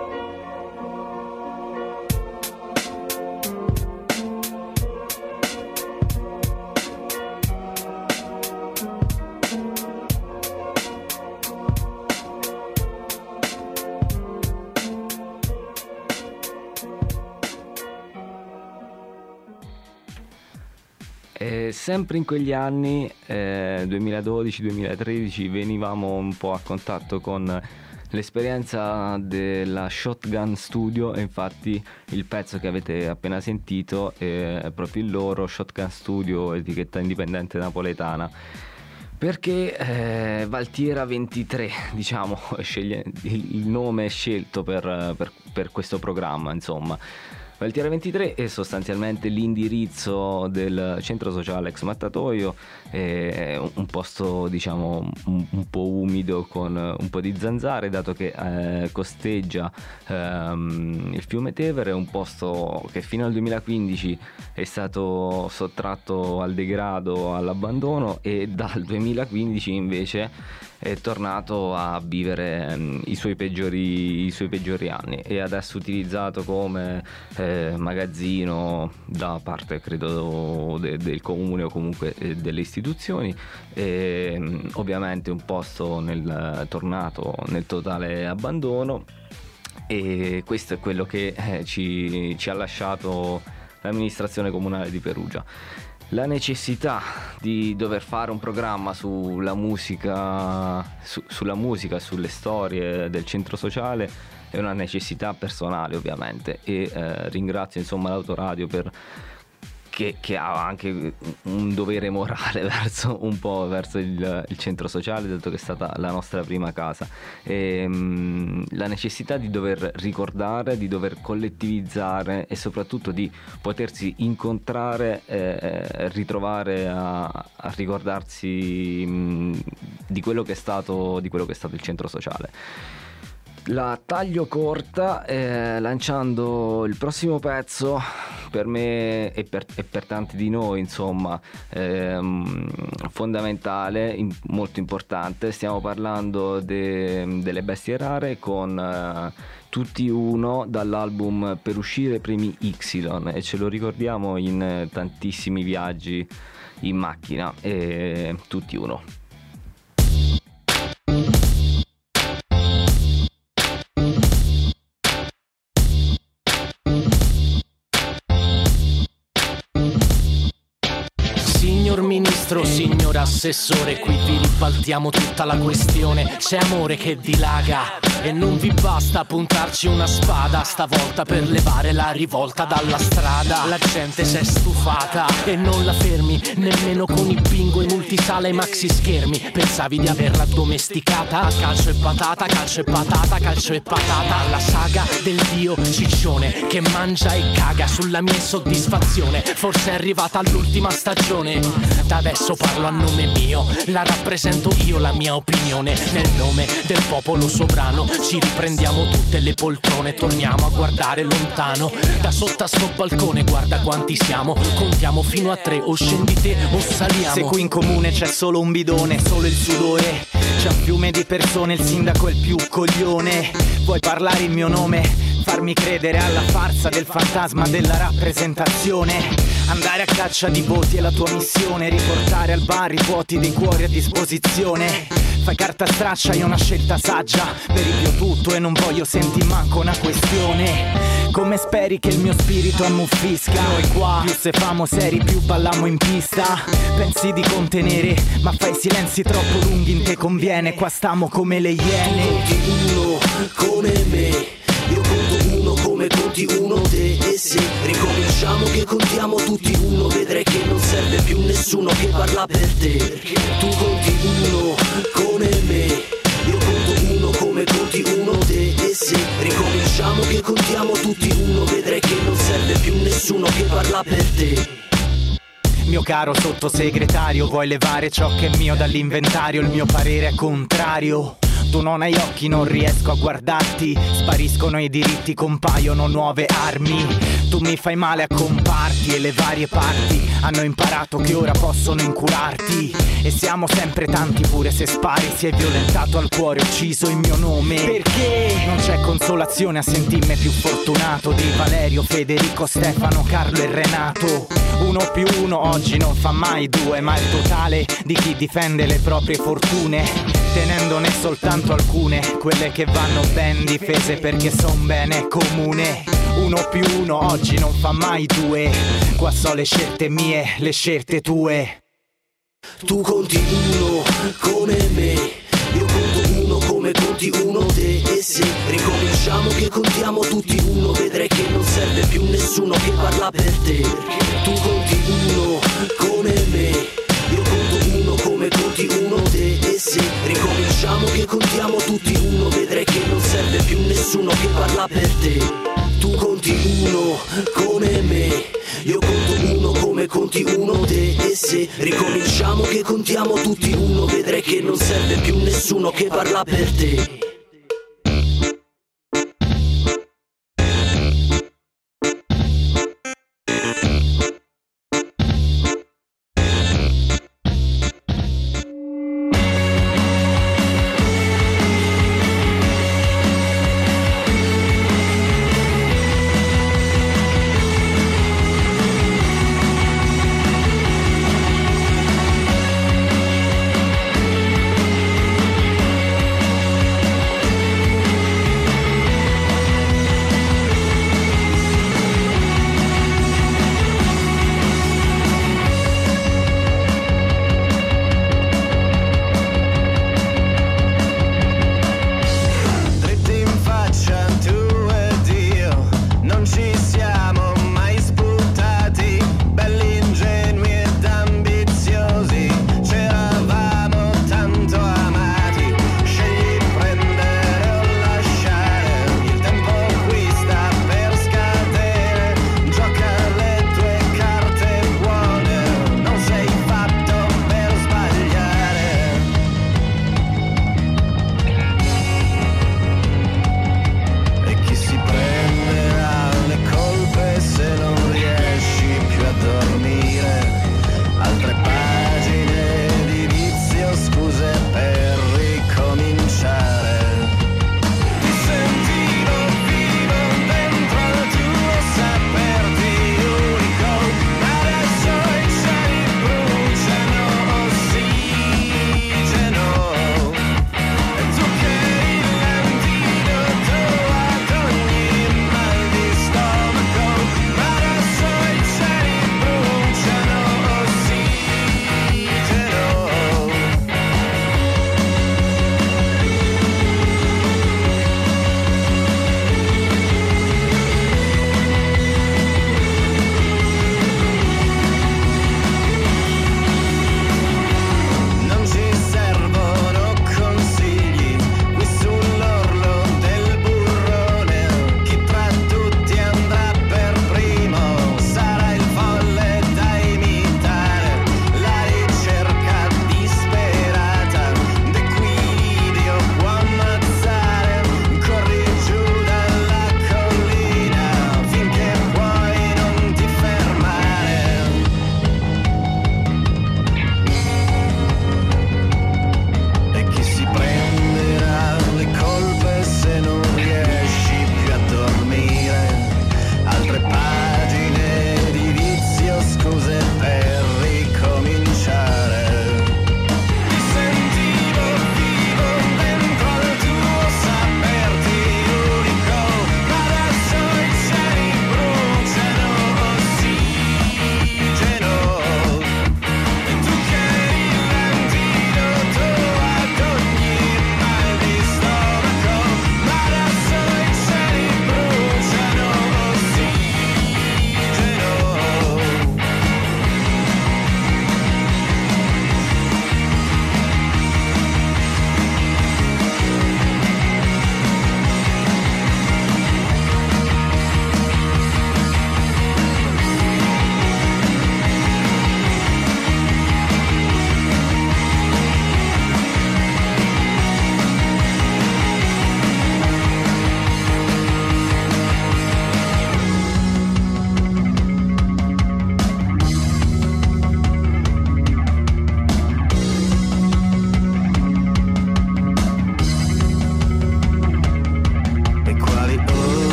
Sempre in quegli anni, 2012-2013, venivamo un po' a contatto con l'esperienza della Shotgun Studio, e infatti il pezzo che avete appena sentito è proprio il loro, Shotgun Studio, etichetta indipendente napoletana. Perché Valtiera 23, diciamo, il nome è scelto per questo programma, insomma. Valtiera 23 è sostanzialmente l'indirizzo del centro sociale ex Mattatoio, è un posto, diciamo, un po' umido con un po' di zanzare, dato che costeggia il fiume Tevere. È un posto che fino al 2015 è stato sottratto al degrado, all'abbandono, e dal 2015 invece è tornato a vivere i suoi peggiori anni. È adesso utilizzato come magazzino da parte, credo, del comune o comunque delle istituzioni, e ovviamente un posto tornato nel totale abbandono. E questo è quello che ci ha lasciato l'amministrazione comunale di Perugia. La necessità di dover fare un programma sulla musica, sulle storie del centro sociale è una necessità personale, ovviamente, e ringrazio, insomma, l'Autoradio che ha anche un dovere morale verso il centro sociale, dato che è stata la nostra prima casa. La necessità di dover ricordare, di dover collettivizzare e soprattutto di potersi incontrare, ritrovare a ricordarsi di quello che è stato il centro sociale. La taglio corta lanciando il prossimo pezzo, per me e per tanti di noi, insomma, fondamentale, molto importante. Stiamo parlando delle Bestie Rare con Tutti Uno, dall'album Per uscire premi Ixilon, e ce lo ricordiamo in tantissimi viaggi in macchina. Tutti Uno. Signor Ministro, signor Assessore, qui vi ribaltiamo tutta la questione. C'è amore che dilaga e non vi basta puntarci una spada, stavolta per levare la rivolta dalla strada. La gente s'è stufata e non la fermi, nemmeno con i bingo, i multisala e i maxi schermi. Pensavi di averla domesticata? Calcio e patata, calcio e patata, calcio e patata. La saga del dio ciccione che mangia e caga sulla mia insoddisfazione. Forse è arrivata l'ultima stagione. Da adesso parlo a nome mio, la rappresento io la mia opinione. Nel nome del popolo sovrano ci riprendiamo tutte le poltrone, torniamo a guardare lontano. Da sotto a sto balcone guarda quanti siamo, contiamo fino a 3, o scendi te o saliamo. Se qui in comune c'è solo un bidone, solo il sudore, c'è un fiume di persone, il sindaco è il più coglione. Vuoi parlare in mio nome? Farmi credere alla farsa del fantasma della rappresentazione. Andare a caccia di voti è la tua missione, riportare al bar i vuoti dei cuori a disposizione. Fai carta straccia, io una scelta saggia, veripio tutto e non voglio senti manco una questione. Come speri che il mio spirito ammuffisca? Noi qua, più se famo seri, più balliamo in pista. Pensi di contenere, ma fai silenzi troppo lunghi, in te conviene, qua stiamo come le iene. Tu conti uno come me, io conto uno come conti uno te. E se ricominciamo che contiamo tutti uno, vedrai che non serve più nessuno che parla per te. Tu conti uno come me, io conto uno come conti uno te. E se ricominciamo che contiamo tutti uno, vedrai che non serve più nessuno che parla per te. Mio caro sottosegretario, vuoi levare ciò che è mio dall'inventario? Il mio parere è contrario. Tu non hai occhi, non riesco a guardarti. Spariscono i diritti, compaiono nuove armi. Tu mi fai male a comparti e le varie parti hanno imparato che ora possono incurarti. E siamo sempre tanti pure se spari. Si è violentato al cuore, ucciso in mio nome. Perché non c'è consolazione a sentirmi più fortunato di Valerio, Federico, Stefano, Carlo e Renato. 1 più 1 oggi non fa mai 2, ma il totale di chi difende le proprie fortune, tenendone soltanto alcune, quelle che vanno ben difese perché son bene comune. 1 più 1 oggi non fa mai 2, qua so le scelte mie, le scelte tue. Tu conti uno come me, io conto uno come conti uno te. E se ricominciamo che contiamo tutti uno, vedrai che non serve più nessuno che parla per te. Tu conti uno come me, io conto uno come conti uno te. E se ricominciamo che contiamo tutti uno, vedrai che non serve più nessuno che parla per te. Tu conti uno come me, io conto uno come conti uno te. E se ricominciamo che contiamo tutti uno, vedrai che non serve più nessuno che parla per te.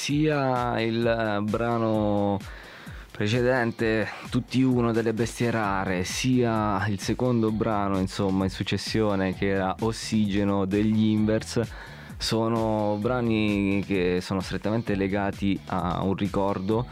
sia il brano precedente, Tutti uno delle bestie rare, sia il secondo brano, insomma, in successione, che era Ossigeno degli Invers, sono brani che sono strettamente legati a un ricordo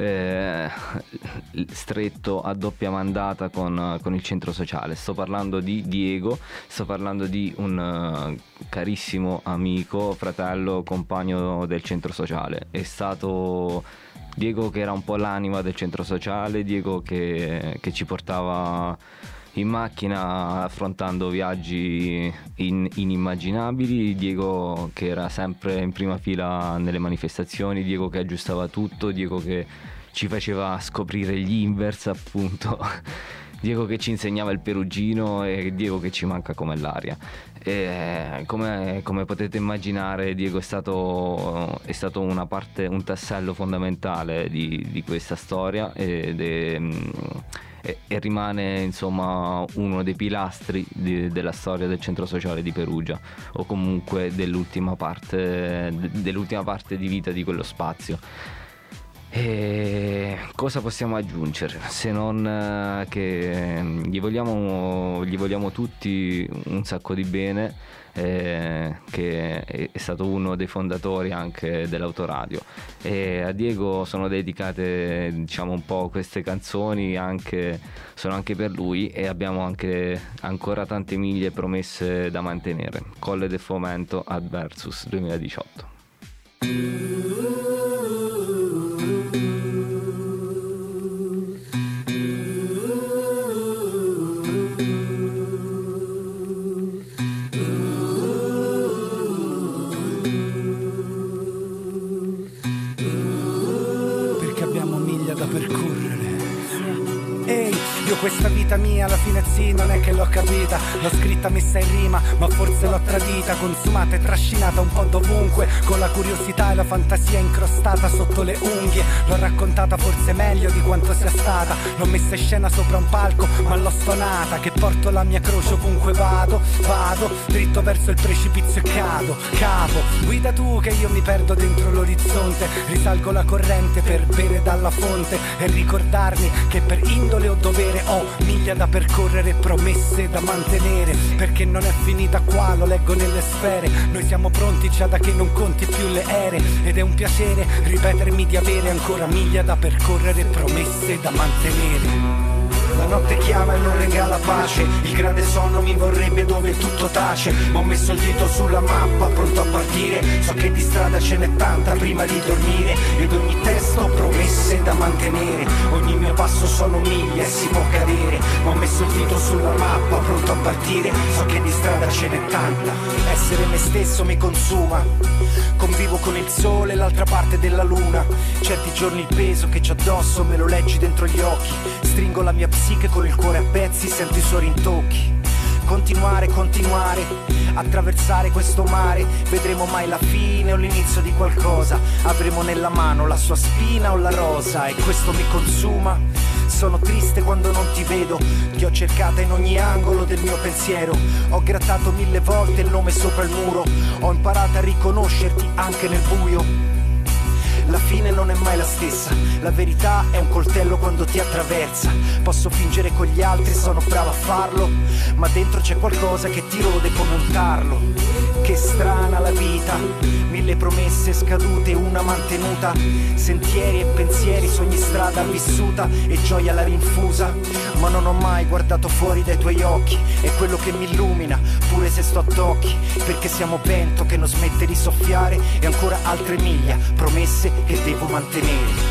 stretto a doppia mandata con il centro sociale. Sto parlando di Diego, sto parlando di un carissimo amico, fratello, compagno del centro sociale. È stato Diego che era un po' l'anima del centro sociale, Diego che ci portava in macchina affrontando viaggi inimmaginabili, Diego che era sempre in prima fila nelle manifestazioni, Diego che aggiustava tutto, Diego che ci faceva scoprire gli Invers, appunto, Diego che ci insegnava il perugino e Diego che ci manca come l'aria. E come potete immaginare, Diego è stato una parte, un tassello fondamentale di questa storia e rimane, insomma, uno dei pilastri della storia del centro sociale di Perugia, o comunque dell'ultima parte di vita di quello spazio. E cosa possiamo aggiungere se non che gli vogliamo tutti un sacco di bene, che è stato uno dei fondatori anche dell'autoradio, e a Diego sono dedicate, diciamo, un po' queste canzoni, sono anche per lui, e abbiamo anche ancora tante miglia promesse da mantenere. Colle del Fomento ad Versus 2018. Questa vita mia alla fine sì, non è che l'ho capita, l'ho scritta messa in rima, ma forse l'ho tradita, consumata e trascinata un po' dovunque, con la curiosità e la fantasia incrostata sotto le unghie. L'ho raccontata forse meglio di quanto sia stata, l'ho messa in scena sopra un palco, ma l'ho stonata, che porto la mia croce ovunque vado, dritto verso il precipizio e cado, capo, guida tu che io mi perdo dentro l'orizzonte, risalgo la corrente per bere dalla fonte e ricordarmi che per indole o dovere ho miglia da percorrere, promesse da mantenere, perché non è finita qua, lo leggo nelle sfere. Noi siamo pronti già da che non conti più le ere, ed è un piacere ripetermi di avere ancora miglia da percorrere, promesse da mantenere. La notte chiama e non regala pace, il grande sonno mi vorrebbe dove tutto tace, ma ho messo il dito sulla mappa, pronto a partire, so che di strada ce n'è tanta prima di dormire, ed ogni testo ho promesse da mantenere, ogni mio passo sono miglia e si può cadere, ma ho messo il dito sulla mappa, pronto a partire, so che di strada ce n'è tanta. Essere me stesso mi consuma, convivo con il sole e l'altra parte della luna, certi giorni il peso che c'ho addosso me lo leggi dentro gli occhi, stringo la mia psiche con il cuore a pezzi, sento i suoi rintocchi. Continuare, attraversare questo mare, vedremo mai la fine o l'inizio di qualcosa, avremo nella mano la sua spina o la rosa, e questo mi consuma. Sono triste quando non ti vedo, ti ho cercata in ogni angolo del mio pensiero, ho grattato 1000 volte il nome sopra il muro, ho imparato a riconoscerti anche nel buio. La fine non è mai la stessa, la verità è un coltello quando ti attraversa. Posso fingere con gli altri, sono bravo a farlo, ma dentro c'è qualcosa che ti rode come un tarlo. Che strana la vita, 1000 promesse scadute, una mantenuta, sentieri e pensieri, sogni strada vissuta e gioia la rinfusa. Ma non ho mai guardato fuori dai tuoi occhi, è quello che mi illumina, pure se sto a tocchi, perché siamo vento che non smette di soffiare, e ancora altre miglia, promesse che devo mantenere.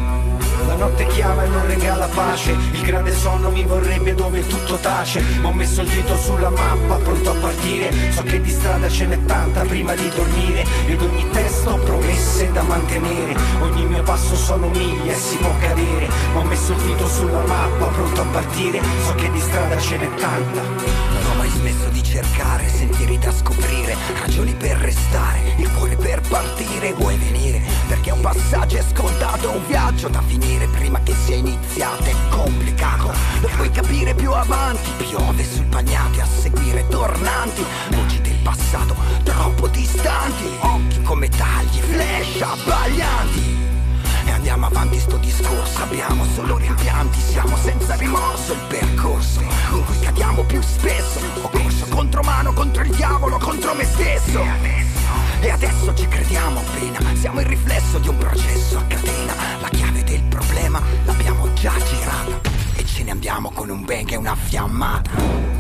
La notte chiama e non regala pace, il grande sonno mi vorrebbe dove tutto tace, ma ho messo il dito sulla mappa, pronto a partire, so che di strada ce n'è tanta prima di dormire, ed ogni testo ho promesse da mantenere, ogni mio passo sono miglia e si può cadere, ma ho messo il dito sulla mappa, pronto a partire, so che di strada ce n'è tanta. Non ho mai smesso di cercare sentieri da scoprire, ragioni per restare, il cuore per partire, vuoi venire, perché un passaggio è scontato, un viaggio da finire prima che sia iniziato, è complicato, lo puoi capire più avanti, piove sul bagnati a seguire tornanti, voci del passato, troppo distanti, occhi come tagli, flash abbaglianti. E andiamo avanti sto discorso, abbiamo solo rimpianti, siamo senza rimorso. Il percorso in cui cadiamo più spesso, ho corso contro mano, contro il diavolo, contro me stesso. E adesso ci crediamo appena, siamo il riflesso di un processo a catena. La chiave del problema l'abbiamo già girata e ce ne andiamo con un bang e una fiammata.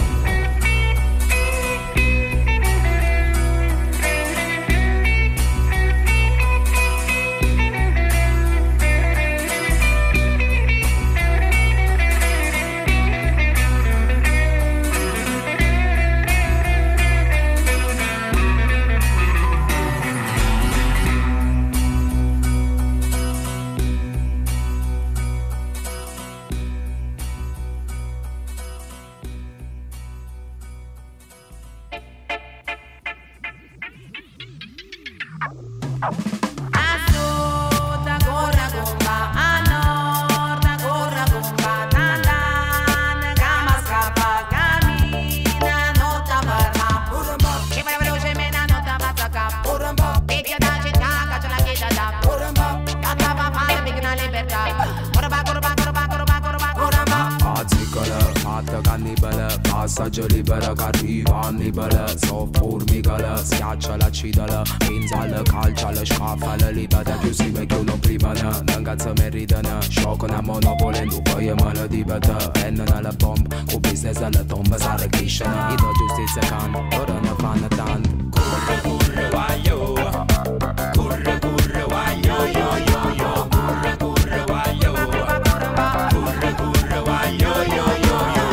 Passaggio libero che arriva Annibale, so formicale, schiaccia l'accidale, pinzale, calciale, scaffale, libera più si vecchio non privane, non cazzo meritane, sciocco una monopolindo, poi è male di bete, penna nella bomba, con business alla tomba, sale crescene, i do giustizia can, ora ne fanno tanto. Curre, curre, guaio, curre, curre, guaio, yo, yo, yo, curre, curre, guaio, curre, curre, guaio, yo, yo.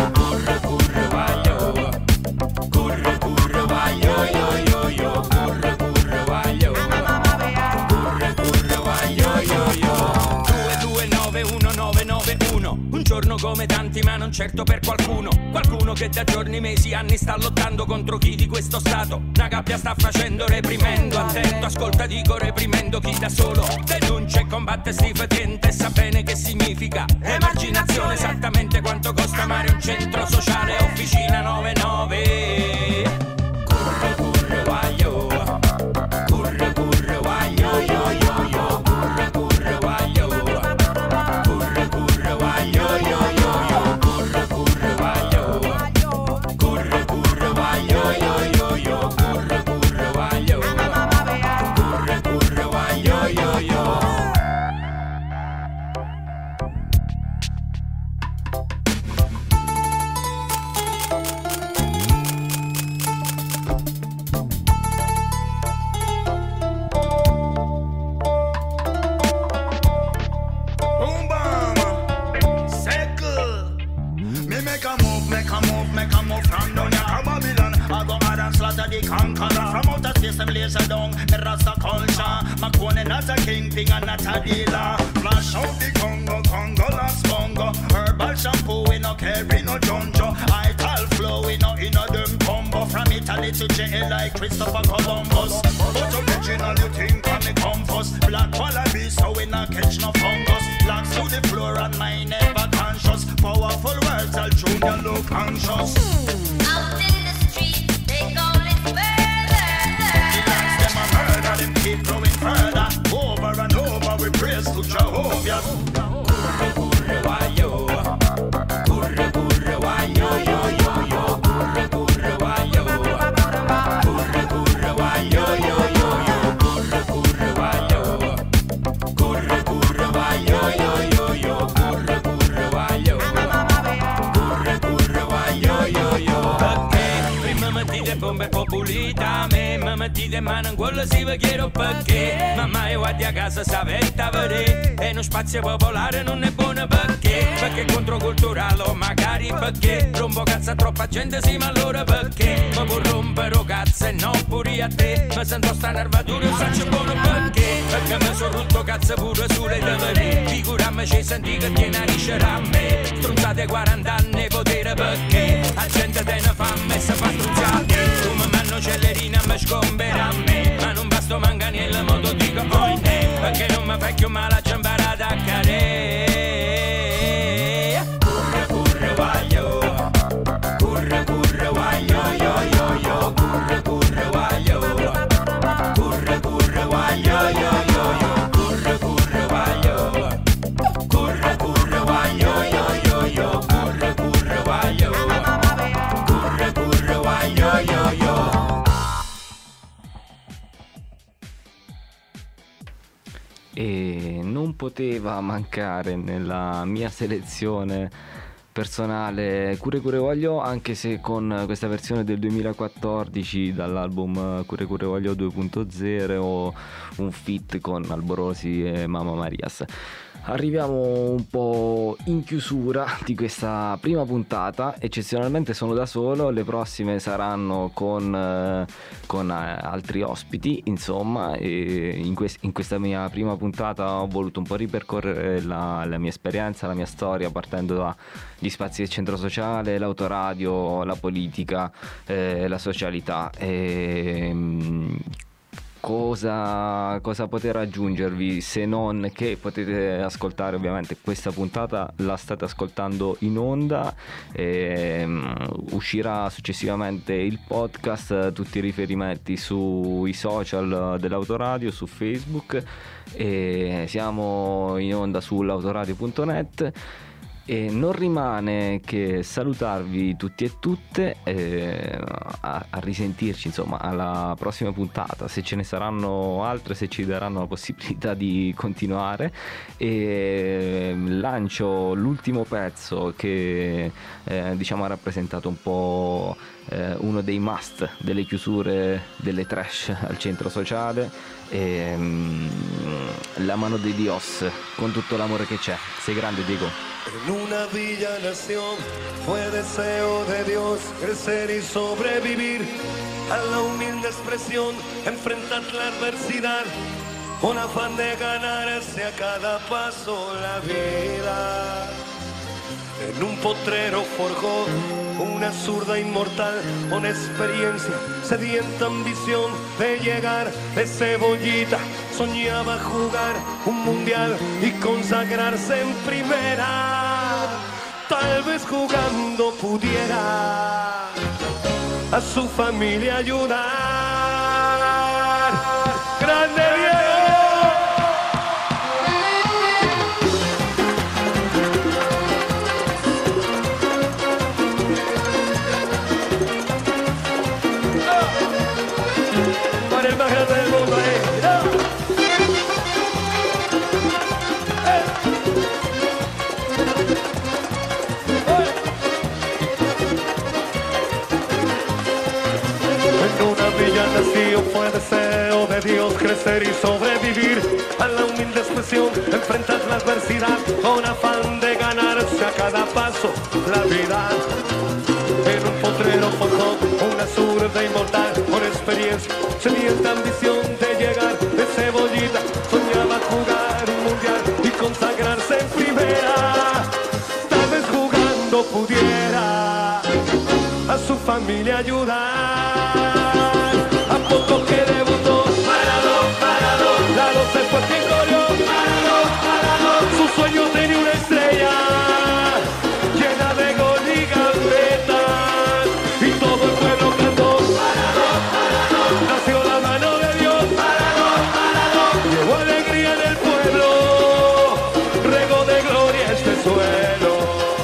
Un giorno come tanti ma non certo per qualcuno. Qualcuno che da giorni, mesi, anni sta lottando contro chi di questo stato una gabbia sta facendo, reprimendo. Attento, ascolta, dico reprimendo chi da solo denuncia e combatte sti fetiente e sa bene che significa emarginazione, esattamente quanto costa amare un centro sociale. Officina 99. Curre, curre, guaio, curre, curre, guaio, yo, yo, yo, curre, curre, guaio, curre, curre, guaio, yo, yo, yo, curre, curre, guaio, curre, curre, guaio, yo, yo, yo, curre, curre, guaio, curre, curre, guaio, yo, yo. Laser down, the Rasta culture. Macone not a kingpin and not a dealer. Flash out the Congo, Congo last Congo. Herbal shampoo, we no carry no jonjo. Ital flow, we no in a them combo. From Italy to jail like Christopher Columbus. But original you think on me come first. Black wallaby, so we not catch no fungus. Blacks to the floor and mine never conscious. Powerful words, I'll junior look anxious. Out in the street, they call it them keep growing further, over and over we praise to Jehovah. Curre, curre, guaio, curre, curre, guaio, yo, yo, yo, curre, curre, guaio, curre, curre, guaio, yo, yo, yo, curre, curre, guaio, curre, curre, guaio, yo, yo, yo, curre, curre, guaio, curre, curre, guaio, yo, yo. Perché prima mettite bombe populita, me mettite in mano in quello si ve chiedo perché. Mamma io guardi a casa savetta vedere e uno spazio popolare non è buono perché controculturale o magari perché rompo cazzo a troppa gente sì ma allora perché ma può rompere cazzo e non pure a te mi sento sta nervatura e saccio buono perché mi sono rotto cazzo pure sulle tavole figurarmi ci senti che tiene a riscere a me strunzate 40 anni potere perché la gente te ne fa e si fa strunzate come manno cellerina mi scombera a me ma non basta manca niente modo dico oh ne perché non mi fa più male a giambare ad accadere. Curre curre guaio, curre curre guaio yo yo yo, curre curre e non poteva mancare nella mia selezione personale Cure Cure Voglio, anche se con questa versione del 2014 dall'album Cure Cure Voglio 2.0 o un feat con Alborosi e Mamma Marias. Arriviamo un po' in chiusura di questa prima puntata, eccezionalmente sono da solo, le prossime saranno con altri ospiti, insomma, e in questa mia prima puntata ho voluto un po' ripercorrere la mia esperienza, la mia storia, partendo dagli spazi del centro sociale, l'autoradio, la politica, la socialità. Cosa poter aggiungervi, se non che potete ascoltare, ovviamente questa puntata la state ascoltando in onda, uscirà successivamente il podcast, tutti i riferimenti sui social dell'autoradio, su Facebook, e siamo in onda sull'autoradio.net. E non rimane che salutarvi tutti e tutte, a risentirci, insomma, alla prossima puntata, se ce ne saranno altre, se ci daranno la possibilità di continuare. E lancio l'ultimo pezzo che diciamo ha rappresentato un po' uno dei must delle chiusure delle trash al centro sociale, La mano de Dios, con tutto l'amore che c'è. Sei grande, Diego. En una villa nación fue deseo de Dios crecer y sobrevivir a la humilde expresión, enfrentar la adversidad, con afán de ganarse a cada paso la vida. En un potrero forjó una zurda inmortal, con experiencia, sedienta ambición de llegar de cebollita. Soñaba jugar un mundial y consagrarse en primera. Tal vez jugando pudiera a su familia ayudar. ¡Grande Diego! Para el más grande del mundo, Nació, fue deseo de Dios crecer y sobrevivir a la humilde expresión, enfrentar la adversidad con afán de ganarse a cada paso la vida. En un potrero forjó una zurda inmortal, con experiencia, sedienta ambición de llegar de cebollita. Soñaba jugar un mundial y consagrarse en primera. Tal vez jugando pudiera a su familia ayudar. Poco que debutó, parado, la 12 fue quien corrió, parado, su sueño tenía una estrella, llena de gol y gambetas, y todo el pueblo cantó, parado, nació la mano de Dios, parado, llevó alegría en el pueblo, regó de gloria este suelo.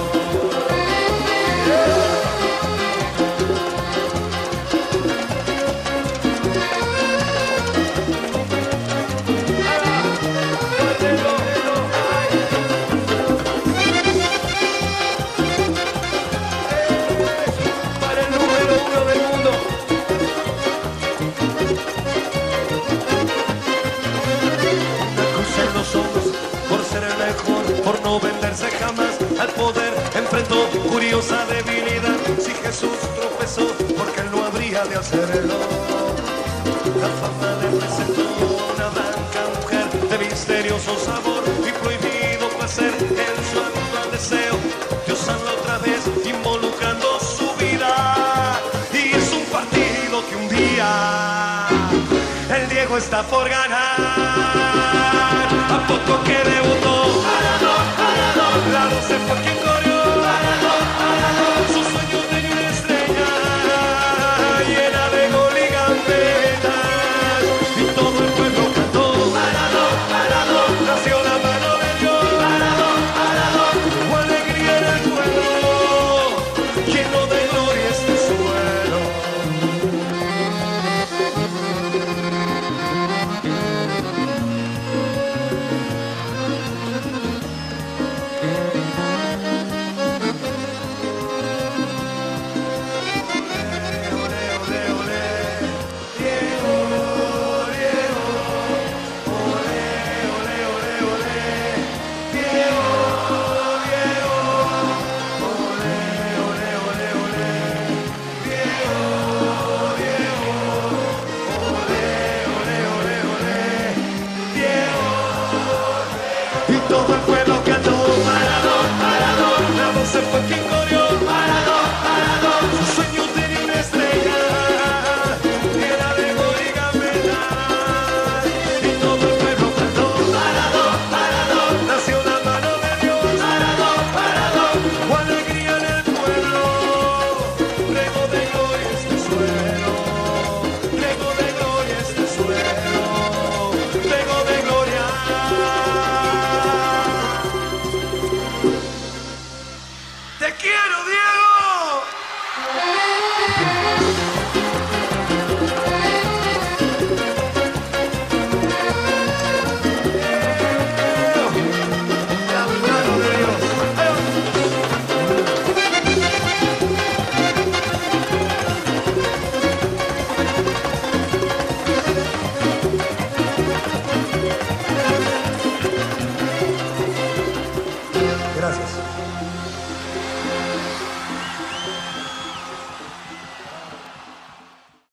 Por no venderse jamás al poder, enfrentó curiosa debilidad. Si Jesús tropezó, porque él no habría de hacerlo. La fama le presentó una blanca mujer de misterioso sabor y prohibido placer en su actual deseo. Dios habla otra vez, involucrando su vida. Y es un partido que un día el Diego está por ganar. A poco que debutó,